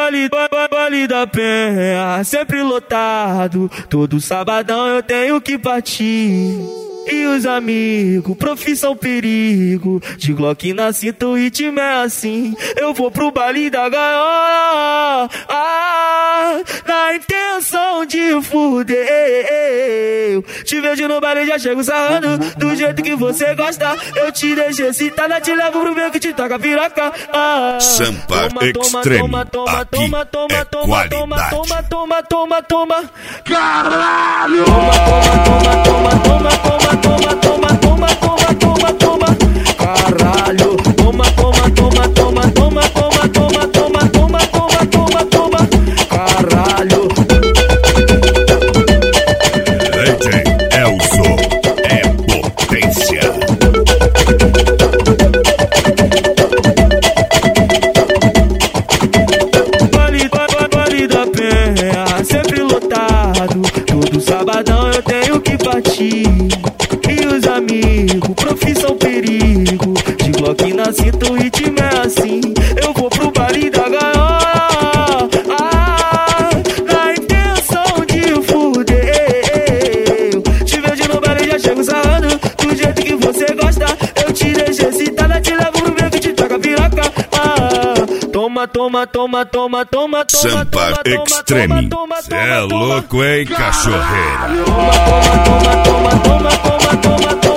Baile da Penha, sempre lotado. Todo sabadão eu tenho que partir. E os amigos, profissão perigo. De Glock na cinta, o ritmo é assim. Eu vou pro baile da gaiola, na intenção de fuder. Te vejo no baile, já chego sarrando do jeito que você gosta. Eu te deixo excitada, te levo pro meio que te toca piroca. Sampa Extreme, aqui é qualidade. Toma. Caralho! Caralho, toma, caralho. DJ Elzo é potência. Baile da Penha, sempre lotado. Todo sabadão eu tenho que partir. E os amigos, profissão perigo. De Glock na cinta, o ritmo é assim. Eu vou pro baile da gaiola, na intenção de fuder. Te vejo no baile, já chego sarrando do jeito que você gosta. Eu te deixo excitada, te levo pro meio que te toca piroca. Toma. Sampa Extreme, cê é louco, hein, cachorreira? Toma.